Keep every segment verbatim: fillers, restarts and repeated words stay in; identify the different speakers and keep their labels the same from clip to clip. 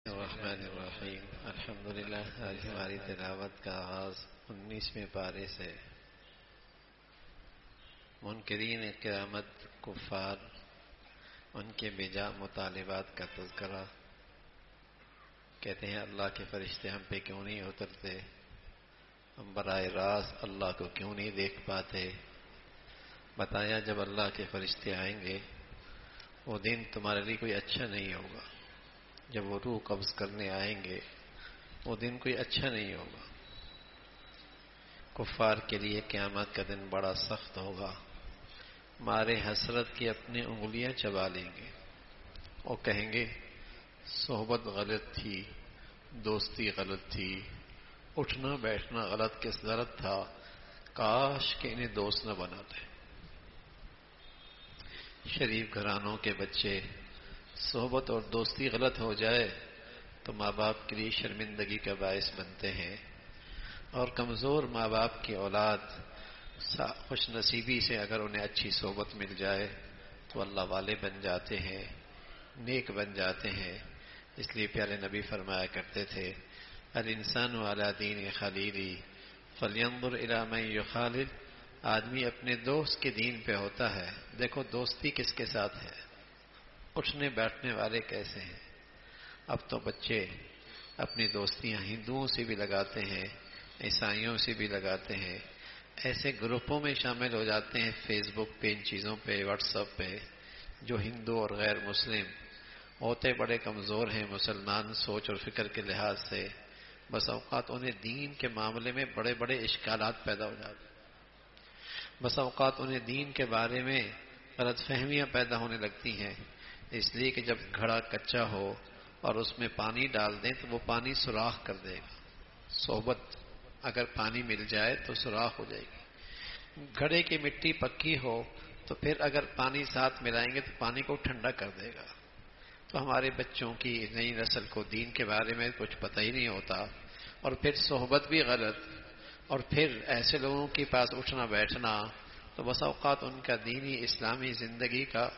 Speaker 1: الرحمن الرحیم الحمدللہ. آج ہماری تلاوت کا آغاز انیسویں پارے سے. منکرین قیامت، کفار، ان کے بیجا مطالبات کا تذکرہ. کہتے ہیں اللہ کے فرشتے ہم پہ کیوں نہیں اترتے، ہم براہ راست اللہ کو کیوں نہیں دیکھ پاتے. بتایا جب اللہ کے فرشتے آئیں گے وہ دن تمہارے لیے کوئی اچھا نہیں ہوگا. جب وہ روح قبض کرنے آئیں گے وہ دن کوئی اچھا نہیں ہوگا. کفار کے لیے قیامت کا دن بڑا سخت ہوگا. مارے حسرت کی اپنی انگلیاں چبا لیں گے اور کہیں گے صحبت غلط تھی، دوستی غلط تھی، اٹھنا بیٹھنا غلط کس غلط تھا، کاش کہ انہیں دوست نہ بناتے. شریف گھرانوں کے بچے صحبت اور دوستی غلط ہو جائے تو ماں باپ کے لیے شرمندگی کا باعث بنتے ہیں، اور کمزور ماں باپ کی اولاد خوش نصیبی سے اگر انہیں اچھی صحبت مل جائے تو اللہ والے بن جاتے ہیں، نیک بن جاتے ہیں. اس لیے پیارے نبی فرمایا کرتے تھے الانسان علی دین خلیلی فلینظر الی من یخالل. آدمی اپنے دوست کے دین پہ ہوتا ہے. دیکھو دوستی کس کے ساتھ ہے، اٹھنے بیٹھنے والے کیسے ہیں. اب تو بچے اپنی دوستیاں ہندوؤں سے بھی لگاتے ہیں، عیسائیوں سے بھی لگاتے ہیں. ایسے گروپوں میں شامل ہو جاتے ہیں فیس بک پہ، ان چیزوں پہ، واٹس ایپ پہ، جو ہندو اور غیر مسلم ہوتے بڑے کمزور ہیں مسلمان سوچ اور فکر کے لحاظ سے. بس اوقات انہیں دین کے معاملے میں بڑے بڑے اشکالات پیدا ہو جاتے ہیں. بس اوقات انہیں دین کے بارے میں غلط فہمیاں پیدا ہونے لگتی ہیں، اس لیے کہ جب گھڑا کچا ہو اور اس میں پانی ڈال دیں تو وہ پانی سوراخ کر دے گا. صحبت اگر پانی مل جائے تو سوراخ ہو جائے گی. گھڑے کی مٹی پکی ہو تو پھر اگر پانی ساتھ ملائیں گے تو پانی کو ٹھنڈا کر دے گا. تو ہمارے بچوں کی نئی نسل کو دین کے بارے میں کچھ پتہ ہی نہیں ہوتا، اور پھر صحبت بھی غلط، اور پھر ایسے لوگوں کے پاس اٹھنا بیٹھنا، تو بس اوقات ان کا دینی اسلامی زندگی کا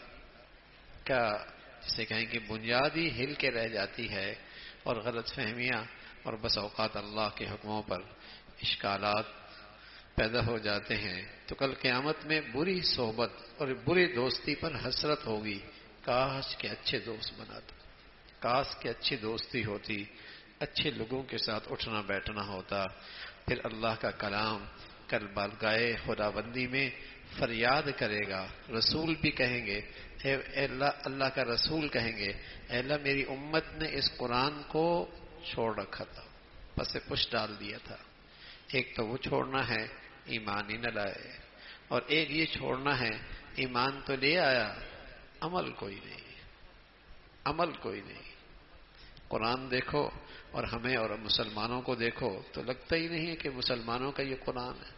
Speaker 1: کا جسے کہیں کہ بنیاد ہی ہل کے رہ جاتی ہے، اور غلط فہمیاں اور بس اوقات اللہ کے حکموں پر اشکالات پیدا ہو جاتے ہیں. تو کل قیامت میں بری صحبت اور بری دوستی پر حسرت ہوگی. کاش کے اچھے دوست بناتا، کاش کے اچھی دوستی ہوتی، اچھے لوگوں کے ساتھ اٹھنا بیٹھنا ہوتا. پھر اللہ کا کلام کل بالگائے خدا بندی میں فریاد کرے گا. رسول بھی کہیں گے اے اللہ، اللہ کا رسول کہیں گے اے اللہ میری امت نے اس قرآن کو چھوڑ رکھا تھا، پس پش ڈال دیا تھا. ایک تو وہ چھوڑنا ہے ایمان ہی نہ لائے، اور ایک یہ چھوڑنا ہے ایمان تو لے آیا عمل کوئی نہیں، عمل کوئی نہیں. قرآن دیکھو اور ہمیں اور مسلمانوں کو دیکھو تو لگتا ہی نہیں کہ مسلمانوں کا یہ قرآن ہے،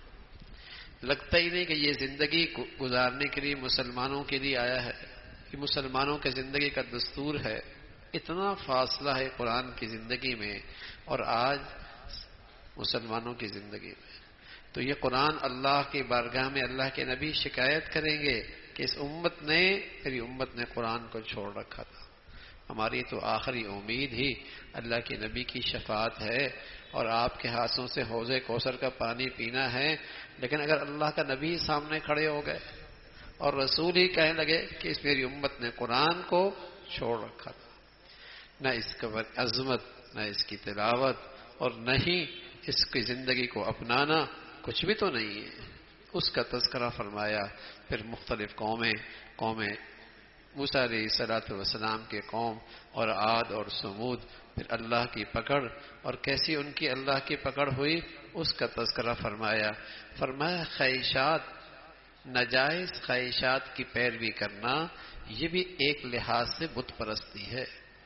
Speaker 1: لگتا ہی نہیں کہ یہ زندگی گزارنے کے لیے مسلمانوں کے لیے آیا ہے، کہ مسلمانوں کے زندگی کا دستور ہے. اتنا فاصلہ ہے قرآن کی زندگی میں اور آج مسلمانوں کی زندگی میں. تو یہ قرآن اللہ کی بارگاہ میں اللہ کے نبی شکایت کریں گے کہ اس امت نے میری امت نے قرآن کو چھوڑ رکھا تھا. ہماری تو آخری امید ہی اللہ کے نبی کی شفاعت ہے اور آپ کے ہاتھوں سے حوض کوثر کا پانی پینا ہے. لیکن اگر اللہ کا نبی سامنے کھڑے ہو گئے اور رسول ہی کہنے لگے کہ اس میری امت نے قرآن کو چھوڑ رکھا تھا، نہ اس کا عظمت، نہ اس کی تلاوت، اور نہ ہی اس کی زندگی کو اپنانا، کچھ بھی تو نہیں ہے. اس کا تذکرہ فرمایا. پھر مختلف قومیں قومیں موسیٰ علیہ الصلوۃ والسلام کے قوم اور عاد اور سمود، پھر اللہ کی پکڑ اور کیسی ان کی اللہ کی پکڑ ہوئی اس کا تذکرہ فرمایا. فرمایا خواہشات، ناجائز خواہشات کی پیروی کرنا یہ بھی ایک لحاظ سے بت پرستی ہے.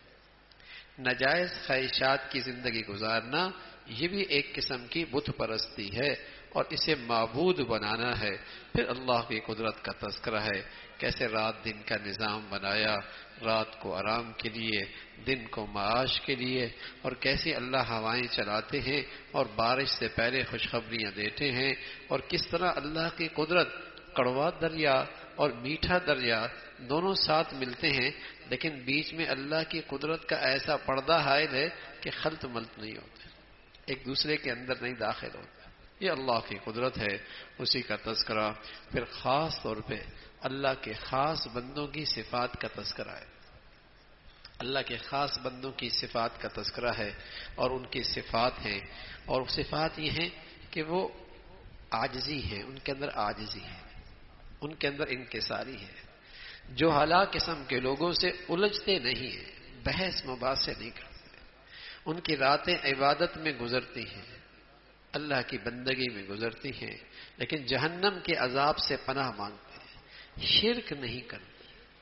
Speaker 1: ناجائز خواہشات کی زندگی گزارنا یہ بھی ایک قسم کی بت پرستی ہے اور اسے معبود بنانا ہے. پھر اللہ کی قدرت کا تذکرہ ہے، کیسے رات دن کا نظام بنایا، رات کو آرام کے لیے، دن کو معاش کے لیے، اور کیسے اللہ ہوائیں چلاتے ہیں اور بارش سے پہلے خوشخبریاں دیتے ہیں، اور کس طرح اللہ کی قدرت کڑوا دریا اور میٹھا دریا دونوں ساتھ ملتے ہیں، لیکن بیچ میں اللہ کی قدرت کا ایسا پردہ حائل ہے کہ خلط ملط نہیں ہوتے، ایک دوسرے کے اندر نہیں داخل ہوتے۔ یہ اللہ کی قدرت ہے، اسی کا تذکرہ۔ پھر خاص طور پہ اللہ کے خاص بندوں کی صفات کا تذکرہ ہے، اللہ کے خاص بندوں کی صفات کا تذکرہ ہے، اور ان کی صفات ہیں، اور صفات یہ ہیں کہ وہ عاجزی ہیں، ان کے اندر عاجزی ہے، ان کے اندر انکساری ہے، جو اعلیٰ قسم کے لوگوں سے الجھتے نہیں ہیں، بحث مباحثے نہیں کرتے، ان کی راتیں عبادت میں گزرتی ہیں، اللہ کی بندگی میں گزرتی ہیں، لیکن جہنم کے عذاب سے پناہ مانگتے ہیں، شرک نہیں کرتے،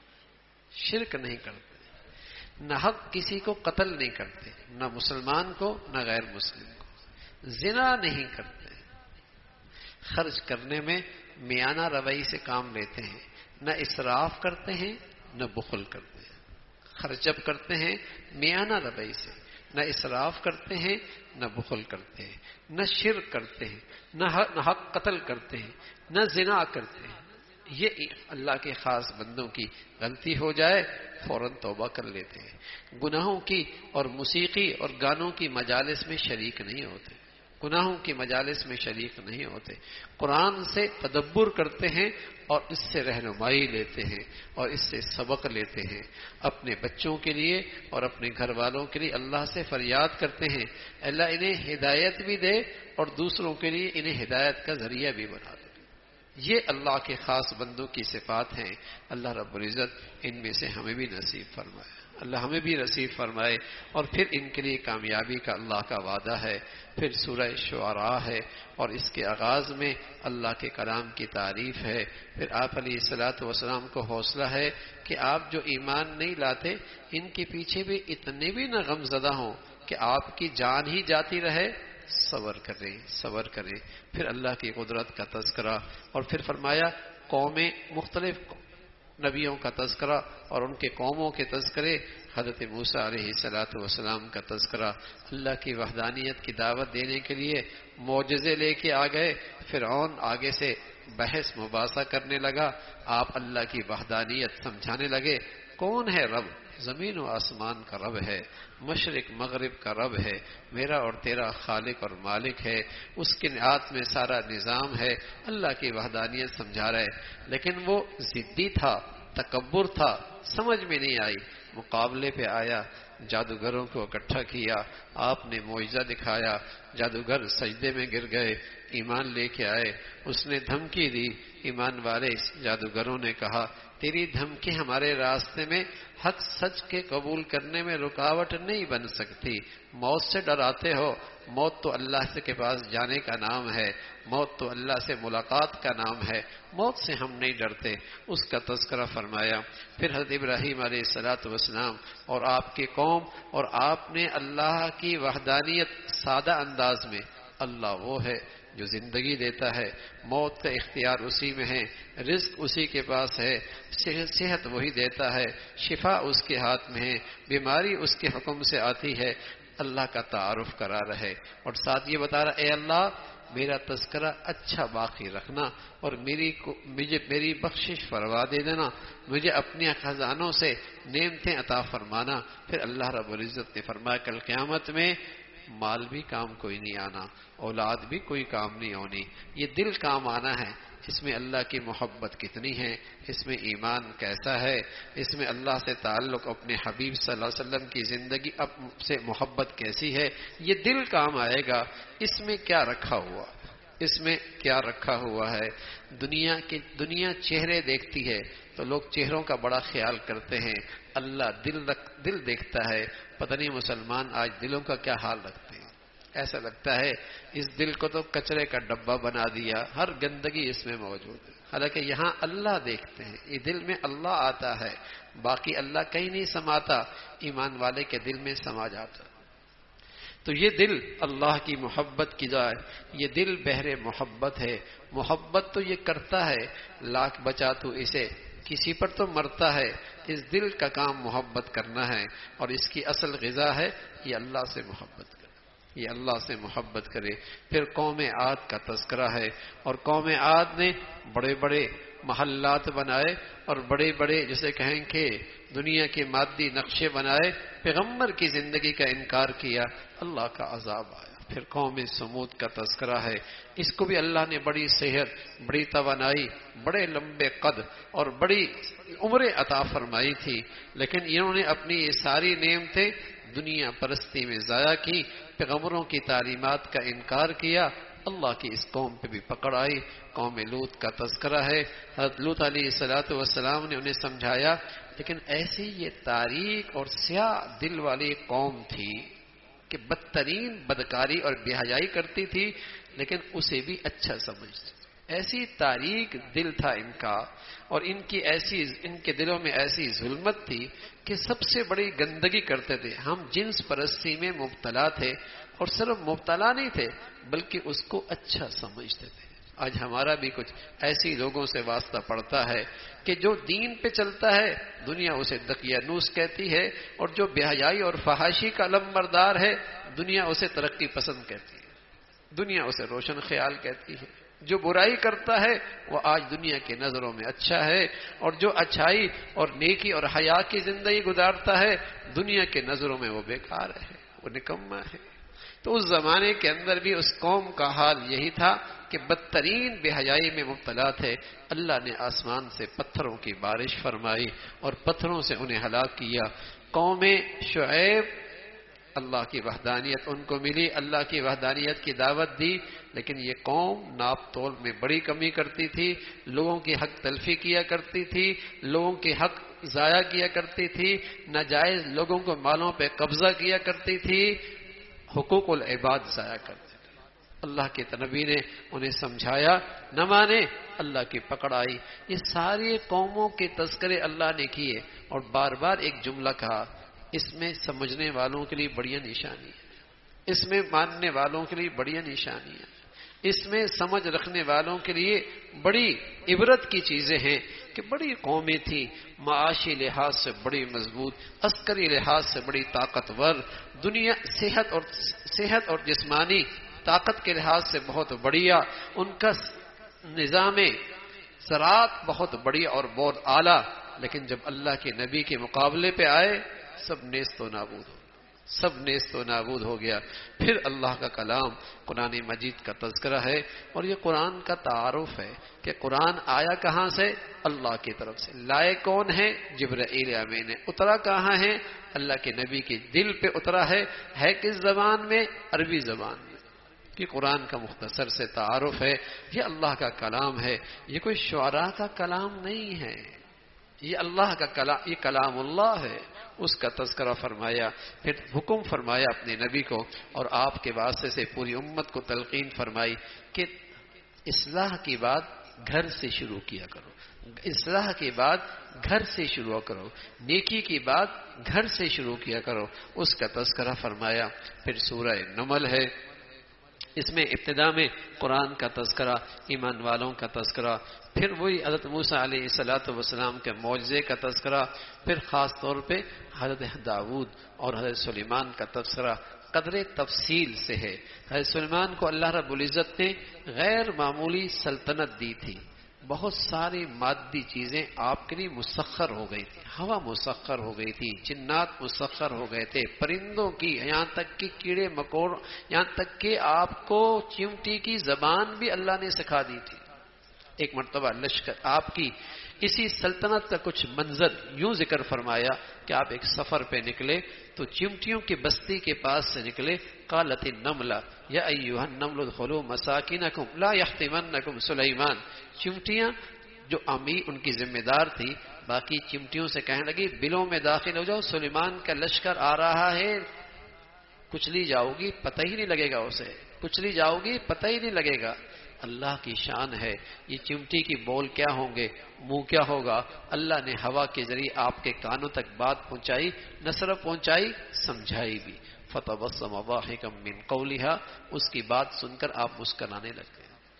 Speaker 1: شرک نہیں کرتے، نہ حق کسی کو قتل نہیں کرتے، نہ مسلمان کو نہ غیر مسلم کو، زنا نہیں کرتے، خرچ کرنے میں میانہ روی سے کام لیتے ہیں، نہ اسراف کرتے ہیں نہ بخل کرتے ہیں، خرچ جب کرتے ہیں میانہ روی سے، نہ اسراف کرتے ہیں نہ بخل کرتے ہیں، نہ شرک کرتے ہیں، نہ حق قتل کرتے ہیں، نہ زنا کرتے ہیں۔ یہ اللہ کے خاص بندوں کی غلطی ہو جائے فوراً توبہ کر لیتے ہیں، گناہوں کی اور موسیقی اور گانوں کی مجالس میں شریک نہیں ہوتے، گناہوں کی مجالس میں شریک نہیں ہوتے، قرآن سے تدبر کرتے ہیں اور اس سے رہنمائی لیتے ہیں اور اس سے سبق لیتے ہیں، اپنے بچوں کے لیے اور اپنے گھر والوں کے لیے اللہ سے فریاد کرتے ہیں اللہ انہیں ہدایت بھی دے اور دوسروں کے لیے انہیں ہدایت کا ذریعہ بھی بنا دے۔ یہ اللہ کے خاص بندوں کی صفات ہیں، اللہ رب العزت ان میں سے ہمیں بھی نصیب فرمائے، اللہ ہمیں بھی نصیب فرمائے۔ اور پھر ان کے لیے کامیابی کا اللہ کا وعدہ ہے، پھر سورہ شعراء ہے، اور اس کے آغاز میں اللہ کے کلام کی تعریف ہے، پھر آپ علیہ الصلوۃ والسلام کو حوصلہ ہے کہ آپ جو ایمان نہیں لاتے ان کے پیچھے بھی اتنے بھی نہ غم زدہ ہوں کہ آپ کی جان ہی جاتی رہے، صبر کریں صبر کریں۔ پھر اللہ کی قدرت کا تذکرہ، اور پھر فرمایا قومیں مختلف نبیوں کا تذکرہ اور ان کے قوموں کے تذکرے، حضرت موسیٰ علیہ الصلوۃ والسلام کا تذکرہ، اللہ کی وحدانیت کی دعوت دینے کے لیے معجزے لے کے آ گئے، فرعون آگے سے بحث مباحثہ کرنے لگا، آپ اللہ کی وحدانیت سمجھانے لگے، کون ہے رب؟ زمین و آسمان کا رب ہے، مشرق مغرب کا رب ہے، میرا اور تیرا خالق اور مالک ہے، اس کے ہاتھ میں سارا نظام ہے، اللہ کی وحدانیت سمجھا رہے، لیکن وہ ضدی تھا، تکبر تھا، سمجھ میں نہیں آئی، مقابلے پہ آیا، جادوگروں کو اکٹھا کیا، آپ نے معجزہ دکھایا، جادوگر سجدے میں گر گئے، ایمان لے کے آئے، اس نے دھمکی دی، ایمان والے جادوگروں نے کہا تیری دھمکی ہمارے راستے میں حق سچ کے قبول کرنے میں رکاوٹ نہیں بن سکتی، موت سے ڈراتے ہو، موت تو اللہ کے پاس جانے کا نام ہے، موت تو اللہ سے ملاقات کا نام ہے، موت سے ہم نہیں ڈرتے، اس کا تذکرہ فرمایا۔ پھر حضرت ابراہیم علیہ الصلوۃ والسلام اور آپ کی قوم، اور آپ نے اللہ کی وحدانیت سادہ انداز میں، اللہ وہ ہے جو زندگی دیتا ہے، موت کا اختیار اسی میں ہے، رزق اسی کے پاس ہے، صحت وہی دیتا ہے، شفا اس کے ہاتھ میں ہے، بیماری اس کے حکم سے آتی ہے، اللہ کا تعارف کرا رہے، اور ساتھ یہ بتا رہا اے اللہ میرا تذکرہ اچھا باقی رکھنا اور میری مجھے میری بخشش فرما دے دینا، مجھے اپنے خزانوں سے نعمتیں عطا فرمانا۔ پھر اللہ رب العزت نے فرمایا کل قیامت میں مال بھی کام کوئی نہیں آنا، اولاد بھی کوئی کام نہیں ہونی، یہ دل کام آنا ہے، اس میں اللہ کی محبت کتنی ہے، اس میں ایمان کیسا ہے، اس میں اللہ سے تعلق، اپنے حبیب صلی اللہ علیہ وسلم کی زندگی اب سے محبت کیسی ہے، یہ دل کام آئے گا۔ اس میں کیا رکھا ہوا اس میں کیا رکھا ہوا ہے؟ دنیا کی دنیا چہرے دیکھتی ہے تو لوگ چہروں کا بڑا خیال کرتے ہیں، اللہ دل رکھ دل دیکھتا ہے۔ پتہ نہیں مسلمان آج دلوں کا کیا حال رکھتے ہیں، ایسا لگتا ہے اس دل کو تو کچرے کا ڈبہ بنا دیا، ہر گندگی اس میں موجود ہے، حالانکہ یہاں اللہ دیکھتے ہیں، یہ دل میں اللہ آتا ہے، باقی اللہ کہیں نہیں سماتا، ایمان والے کے دل میں سما جاتا۔ تو یہ دل اللہ کی محبت کی جائے، یہ دل بحر محبت ہے، محبت تو یہ کرتا ہے، لاکھ بچا تو اسے کسی پر تو مرتا ہے، اس دل کا کام محبت کرنا ہے، اور اس کی اصل غذا ہے یہ اللہ سے محبت کرے، یہ اللہ سے محبت کرے۔ پھر قوم عاد کا تذکرہ ہے، اور قوم عاد نے بڑے بڑے محلات بنائے اور بڑے بڑے جسے کہیں کہ دنیا کے مادی نقشے بنائے، پیغمبر کی زندگی کا انکار کیا، اللہ کا عذاب آیا۔ پھر قوم سمود کا تذکرہ ہے، اس کو بھی اللہ نے بڑی صحت، بڑی توانائی، بڑے لمبے قد اور بڑی عمریں عطا فرمائی تھی، لیکن انہوں نے اپنی یہ ساری نعمتیں دنیا پرستی میں ضائع کی، پیغمبروں کی تعلیمات کا انکار کیا، اللہ کی اس قوم پہ بھی پکڑ آئی۔ قوم لوط کا تذکرہ ہے، حضرت لوط علیہ الصلوۃ والسلام نے انہیں سمجھایا، لیکن ایسی یہ تاریک اور سیاہ دل والی قوم تھی کہ بدترین بدکاری اور بے حیائی کرتی تھی، لیکن اسے بھی اچھا سمجھتی، ایسی تاریک دل تھا ان کا، اور ان کی ایسی ان کے دلوں میں ایسی ظلمت تھی کہ سب سے بڑی گندگی کرتے تھے۔ ہم جنس پرستی میں مبتلا تھے، اور صرف مبتلا نہیں تھے بلکہ اس کو اچھا سمجھتے تھے۔ آج ہمارا بھی کچھ ایسی لوگوں سے واسطہ پڑتا ہے کہ جو دین پہ چلتا ہے دنیا اسے دقیانوس کہتی ہے، اور جو بے حیائی اور فحاشی کا علمبردار ہے دنیا اسے ترقی پسند کہتی ہے، دنیا اسے روشن خیال کہتی ہے۔ جو برائی کرتا ہے وہ آج دنیا کی نظروں میں اچھا ہے، اور جو اچھائی اور نیکی اور حیا کی زندگی گزارتا ہے دنیا کے نظروں میں وہ بیکار ہے، وہ نکما ہے۔ تو اس زمانے کے اندر بھی اس قوم کا حال یہی تھا کہ بدترین بے حیائی میں مبتلا تھے۔ اللہ نے آسمان سے پتھروں کی بارش فرمائی اور پتھروں سے انہیں ہلاک کیا۔ قوم شعیب، اللہ کی وحدانیت ان کو ملی، اللہ کی وحدانیت کی دعوت دی، لیکن یہ قوم ناپ تول میں بڑی کمی کرتی تھی، لوگوں کی حق تلفی کیا کرتی تھی، لوگوں کے حق ضائع کیا کرتی تھی، ناجائز لوگوں کو مالوں پہ قبضہ کیا کرتی تھی، حقوق العباد ضائع کرتے تھے۔ اللہ کے نبی نے انہیں سمجھایا، نہ مانے، اللہ کی پکڑ آئی۔ یہ ساری قوموں کے تذکرے اللہ نے کیے، اور بار بار ایک جملہ کہا، اس میں سمجھنے والوں کے لیے بڑی نشانی ہے، اس میں ماننے والوں کے لیے بڑی نشانی ہے، اس میں سمجھ رکھنے والوں کے لیے بڑی عبرت کی چیزیں ہیں کہ بڑی قومیں تھیں، معاشی لحاظ سے بڑی مضبوط، عسکری لحاظ سے بڑی طاقتور، دنیا صحت اور صحت اور جسمانی طاقت کے لحاظ سے بہت بڑھیا، ان کا نظام زراعت بہت بڑی اور بہت اعلیٰ، لیکن جب اللہ کے نبی کے مقابلے پہ آئے سب نیست و نابود ہو سب نیست و نابود ہو گیا۔ پھر اللہ کا کلام قرآن مجید کا تذکرہ ہے، اور یہ قرآن کا تعارف ہے کہ قرآن آیا کہاں سے؟ اللہ کی طرف سے۔ لائے کون ہے؟ جبرائیل امین ہے۔ اترا کہاں ہے؟ اللہ کے نبی کے دل پہ اترا ہے۔ ہے کس زبان میں؟ عربی زبان میں۔ کہ قرآن کا مختصر سے تعارف ہے، یہ اللہ کا کلام ہے، یہ کوئی شعراء کا کلام نہیں ہے، یہ اللہ کا کلام، یہ کلام اللہ ہے۔ اس کا تذکرہ فرمایا، پھر حکم فرمایا اپنے نبی کو، اور آپ کے واسطے سے پوری امت کو تلقین فرمائی کہ اصلاح کی بات گھر سے شروع کیا کرو، اصلاح کی بات گھر سے شروع کرو، نیکی کی بات گھر سے شروع کیا کرو، اس کا تذکرہ فرمایا۔ پھر سورہ نمل ہے، اس میں ابتدا میں قرآن کا تذکرہ، ایمان والوں کا تذکرہ، پھر وہی حضرت موسیٰ علیہ الصلوۃ والسلام کے معجزے کا تذکرہ، پھر خاص طور پہ حضرت داؤد اور حضرت سلیمان کا تذکرہ قدر تفصیل سے ہے۔ حضرت سلیمان کو اللہ رب العزت نے غیر معمولی سلطنت دی تھی، بہت ساری مادی چیزیں آپ کے لیے مسخر ہو گئی تھی، ہوا مسخر ہو گئی تھی، جنات مسخر ہو گئے تھے، پرندوں کی، یہاں تک کہ کیڑے مکوڑ، یہاں تک کہ آپ کو چیونٹی کی زبان بھی اللہ نے سکھا دی تھی۔ ایک مرتبہ لشکر آپ کی اسی سلطنت کا کچھ منظر یوں ذکر فرمایا کہ آپ ایک سفر پہ نکلے تو چیونٹیوں کی بستی کے پاس سے نکلے، قالت النملہ یا ایھا النمل ادخلوا مساکنکم لا یحطمنکم سلیمان، چیونٹیاں جو امیر ان کی ذمہ دار تھی، باقی چیونٹیوں سے کہنے لگی بلوں میں داخل ہو جاؤ، سلیمان کا لشکر آ رہا ہے، کچلی جاؤ گی پتہ ہی نہیں لگے گا، اسے کچلی جاؤ گی پتہ ہی نہیں لگے گا۔ اللہ کی شان ہے، یہ چمٹی کی بول کیا ہوں گے، منہ کیا ہوگا، اللہ نے ہوا کے ذریعے آپ کے کانوں تک بات پہنچائی، نہ صرف پہنچائی سمجھائی بھی۔ فتبسم ضاحکا من قولها، اس کی بات سن کر آپ مسکرانے لگے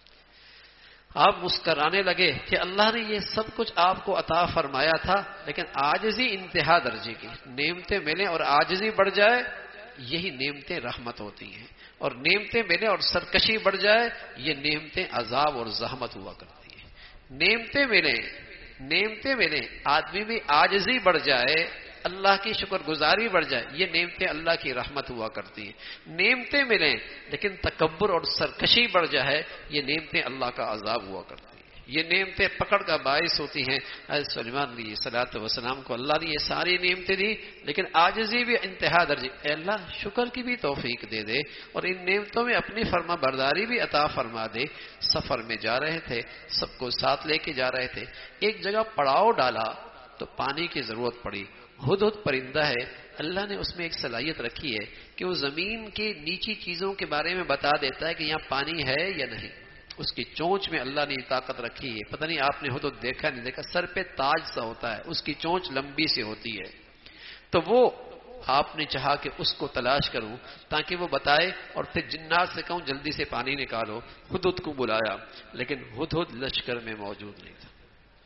Speaker 1: آپ مسکرانے لگے کہ اللہ نے یہ سب کچھ آپ کو عطا فرمایا تھا، لیکن عاجزی انتہا درجے کی، نعمتیں ملیں اور عاجزی بڑھ جائے، یہی نعمتیں رحمت ہوتی ہیں، اور نعمتیں ملے اور سرکشی بڑھ جائے، یہ نعمتیں عذاب اور زحمت ہوا کرتی ہیں۔ نعمتیں ملیں نعمتیں ملیں آدمی میں عاجزی بڑھ جائے، اللہ کی شکر گزاری بڑھ جائے، یہ نعمتیں اللہ کی رحمت ہوا کرتی ہیں۔ نعمتیں ملیں لیکن تکبر اور سرکشی بڑھ جائے، یہ نعمتیں اللہ کا عذاب ہوا کرتی ہیں۔ یہ نعمتیں پکڑ کا باعث ہوتی ہیں۔ حضرت سلیمان علیہ الصلوۃ والسلام کو اللہ نے یہ ساری نعمتیں دی، لیکن عاجزی بھی انتہا درجے، اے اللہ شکر کی بھی توفیق دے دے اور ان نعمتوں میں اپنی فرما برداری بھی عطا فرما دے۔ سفر میں جا رہے تھے، سب کو ساتھ لے کے جا رہے تھے، ایک جگہ پڑاؤ ڈالا تو پانی کی ضرورت پڑی۔ ہدہد پرندہ ہے، اللہ نے اس میں ایک صلاحیت رکھی ہے کہ وہ زمین کے نیچی چیزوں کے بارے میں بتا دیتا ہے کہ یہاں پانی ہے یا نہیں۔ اس کی چونچ میں اللہ نے یہ طاقت رکھی ہے، پتہ نہیں آپ نے ہدہد دیکھا نہیں دیکھا، سر پہ تاج سا ہوتا ہے، اس کی چونچ لمبی سی ہوتی ہے۔ تو وہ آپ نے چاہا کہ اس کو تلاش کروں تاکہ وہ بتائے اور پھر جنات سے کہوں جلدی سے پانی نکالو۔ ہدہد کو بلایا لیکن ہدہد لشکر میں موجود نہیں تھا،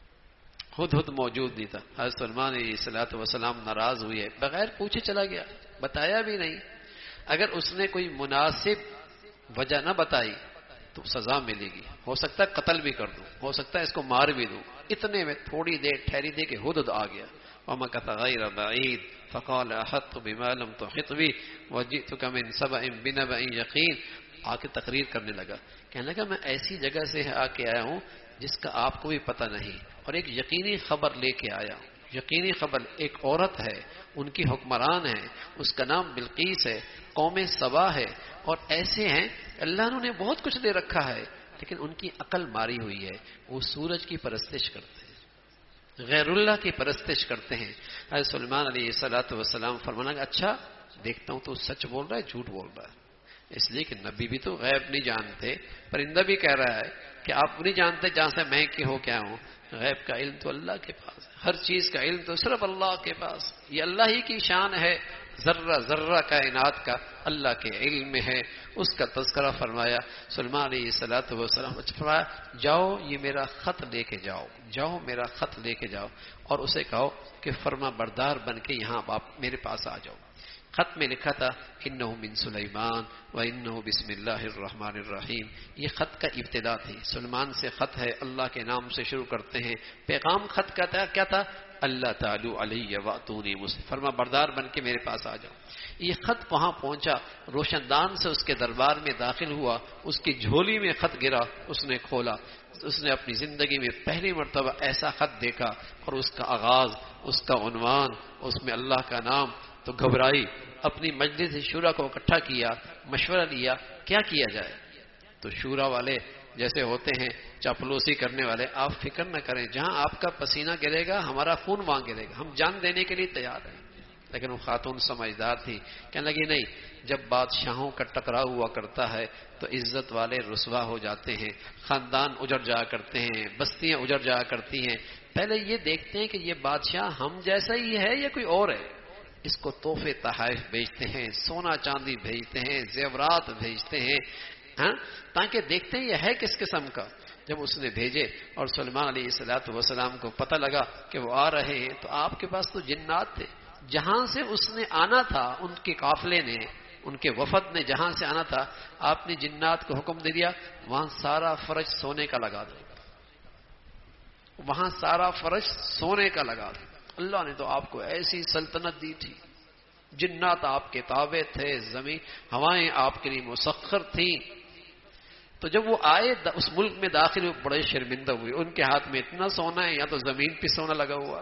Speaker 1: ہدہد موجود نہیں تھا۔ حضرت سلیمان علیہ الصلوۃ والسلام ناراض ہوئے، بغیر پوچھے چلا گیا، بتایا بھی نہیں۔ اگر اس نے کوئی مناسب وجہ نہ بتائی تو سزا ملے گی، ہو سکتا ہے قتل بھی کر دوں، ہو سکتا ہے اس کو مار بھی دوں۔ اتنے میں تھوڑی دیر ٹھہری دے کہ ہدہد آ گیا۔ وَمَكَثَ غَيْرَ بَعِيدٍ فَقَالَ أَحَطتُ بِمَا لَمْ تُحِطْ بِهِ وَجِئْتُكَ مِنْ سَبَإٍ بِنَبَإٍ يَقِينٍ۔ آ کے تقریر کرنے لگا، کہنے لگا میں ایسی جگہ سے آ کے آیا ہوں جس کا آپ کو بھی پتہ نہیں، اور ایک یقینی خبر لے کے آیا ہوں۔ یقینی خبر، ایک عورت ہے، ان کی حکمران ہے، اس کا نام بلقیس ہے، قوم سبا ہے، اور ایسے ہیں اللہ نے انہیں بہت کچھ دے رکھا ہے لیکن ان کی عقل ماری ہوئی ہے، وہ سورج کی پرستش کرتے ہیں، غیر اللہ کی پرستش کرتے ہیں۔ حضرت سلیمان علیہ الصلوۃ والسلام فرمانا کہ اچھا دیکھتا ہوں تو سچ بول رہا ہے جھوٹ بول رہا ہے، اس لیے کہ نبی بھی تو غیب نہیں جانتے، پرندہ بھی کہہ رہا ہے کہ آپ نہیں جانتے جہاں سے میں کی ہو کیا ہوں، غیب کا علم تو اللہ کے پاس ہے، ہر چیز کا علم تو صرف اللہ کے پاس، یہ اللہ ہی کی شان ہے، ذرہ ذرہ کائنات کا اللہ کے علم میں ہے، اس کا تذکرہ فرمایا۔ سلیمان علیہ الصلوۃ والسلام فرمایا جاؤ یہ میرا خط لے کے جاؤ، جاؤ میرا خط لے کے جاؤ اور اسے کہو کہ فرما بردار بن کے یہاں آپ میرے پاس آ جاؤ۔ خط میں لکھا تھا انہ من سلیمان و انہ بسم اللہ الرحمن الرحیم، یہ خط کا ابتدا تھی، سلیمان سے خط ہے، اللہ کے نام سے شروع کرتے ہیں۔ پیغام خط کا تھا کیا تھا؟ اللہ تعالی علیہ واتونی مسلم، فرما بردار بن کے میرے پاس آ جاؤ۔ یہ خط وہاں پہنچا، روشن دان سے اس کے دربار میں داخل ہوا، اس کی جھولی میں خط گرا، اس نے کھولا، اس نے اپنی زندگی میں پہلی مرتبہ ایسا خط دیکھا، اور اس کا آغاز، اس کا عنوان، اس میں اللہ کا نام، تو گھبرائی، اپنی مجلس شورا کو اکٹھا کیا، مشورہ لیا کیا کیا جائے۔ تو شورا والے جیسے ہوتے ہیں چاپلوسی کرنے والے، آپ فکر نہ کریں، جہاں آپ کا پسینہ گرے گا ہمارا خون وہاں گرے گا، ہم جان دینے کے لیے تیار ہیں۔ لیکن وہ خاتون سمجھدار تھی، کہنے لگی نہیں، جب بادشاہوں کا ٹکراؤ ہوا کرتا ہے تو عزت والے رسوا ہو جاتے ہیں، خاندان اجڑ جایا کرتے ہیں، بستیاں اجڑ جایا کرتی ہیں، پہلے یہ دیکھتے ہیں کہ یہ بادشاہ ہم جیسا ہی ہے یا کوئی اور ہے، اس کو تحفے تحائف بھیجتے ہیں، سونا چاندی بھیجتے ہیں، زیورات بھیجتے ہیں، ہاں تاکہ دیکھتے ہیں یہ ہے کس قسم کا۔ جب اس نے بھیجے اور سلیمان علیہ الصلوۃ والسلام کو پتہ لگا کہ وہ آ رہے ہیں، تو آپ کے پاس تو جنات تھے، جہاں سے اس نے آنا تھا، ان کے قافلے نے، ان کے وفد نے جہاں سے آنا تھا، آپ نے جنات کو حکم دے دیا وہاں سارا فرش سونے کا لگا دو، وہاں سارا فرش سونے کا لگا دو۔ اللہ نے تو آپ کو ایسی سلطنت دی تھی، جنات آپ کے تابع تھے، زمین ہوائیں آپ کے لیے مسخر تھیں۔ تو جب وہ آئے اس ملک میں داخل ہوئے، بڑے شرمندہ ہوئے، ان کے ہاتھ میں اتنا سونا ہے یا تو زمین پہ سونا لگا ہوا،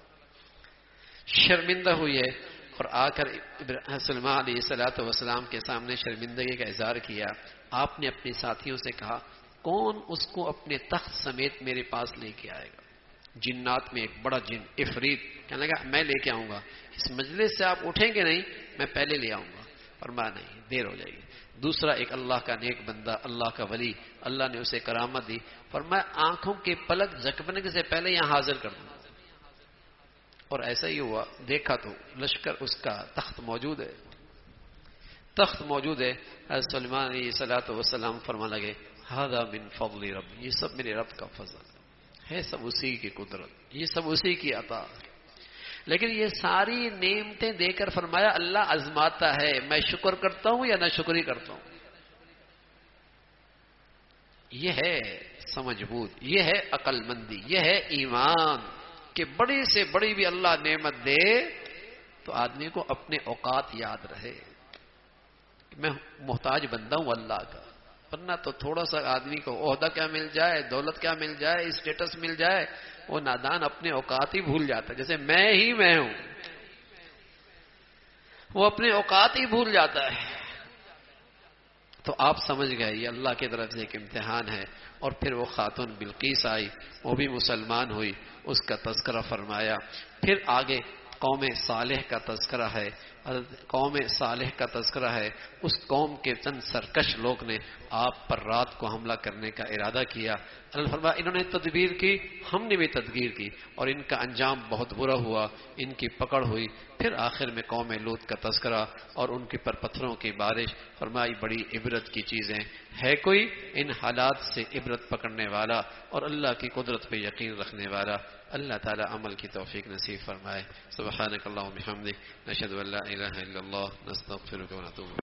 Speaker 1: شرمندہ ہوئی ہے، اور آ کر سلیمان علیہ الصلوۃ والسلام کے سامنے شرمندگی کا اظہار کیا۔ آپ نے اپنے ساتھیوں سے کہا کون اس کو اپنے تخت سمیت میرے پاس لے کے آئے گا؟ جنات میں ایک بڑا جن افریت کہنے لگا میں لے کے آؤں گا، اس مجلس سے آپ اٹھیں گے نہیں، میں پہلے لے آؤں گا، فرمایا نہیں دیر ہو جائے گی۔ دوسرا ایک اللہ کا نیک بندہ، اللہ کا ولی، اللہ نے اسے کرامت دی، فرمایا آنکھوں کے پلک جھپکنے سے پہلے یہاں حاضر کر دوں، اور ایسا ہی ہوا، دیکھا تو لشکر اس کا تخت موجود ہے، تخت موجود ہے۔ حضرت سلیمان علیہ الصلوۃ والسلام فرما لگے ھذا من فضل رب، یہ سب میرے رب کا فضل ہے، سب اسی کی قدرت، یہ سب اسی کی عطا ہے۔ لیکن یہ ساری نعمتیں دے کر فرمایا اللہ آزماتا ہے، میں شکر کرتا ہوں یا نہ شکری کرتا ہوں۔ یہ ہے سمجھ بوجھ، یہ ہے عقل مندی، یہ ہے ایمان کہ بڑی سے بڑی بھی اللہ نعمت دے تو آدمی کو اپنے اوقات یاد رہے، میں محتاج بندہ ہوں اللہ کا، ورنہ تو تھوڑا سا آدمی کو عہدہ کیا مل جائے، دولت کیا مل جائے، اسٹیٹس مل جائے، وہ نادان اپنے اوقات ہی بھول جاتا ہے، جیسے میں ہی میں ہوں، وہ اپنے اوقات ہی بھول جاتا ہے۔ تو آپ سمجھ گئے یہ اللہ کی طرف سے ایک امتحان ہے۔ اور پھر وہ خاتون بلقیس آئی، وہ بھی مسلمان ہوئی، اس کا تذکرہ فرمایا۔ پھر آگے قوم صالح کا تذکرہ ہے، قوم صالح کا تذکرہ ہے، اس قوم کے چند سرکش لوگ نے آپ پر رات کو حملہ کرنے کا ارادہ کیا، اللہ فرمایا انہوں نے تدبیر کی، ہم نے بھی تدبیر کی، اور ان کا انجام بہت برا ہوا، ان کی پکڑ ہوئی۔ پھر آخر میں قوم لوط کا تذکرہ اور ان کے پر پتھروں کی بارش، فرمائی بڑی عبرت کی چیزیں ہے، کوئی ان حالات سے عبرت پکڑنے والا اور اللہ کی قدرت پہ یقین رکھنے والا۔ اللہ تعالی عمل کی توفیق نصیب فرمائے۔ سبحانک اللہم و بحمدک، نشہد ان لا الہ الا اللہ، نستغفرک و نتوب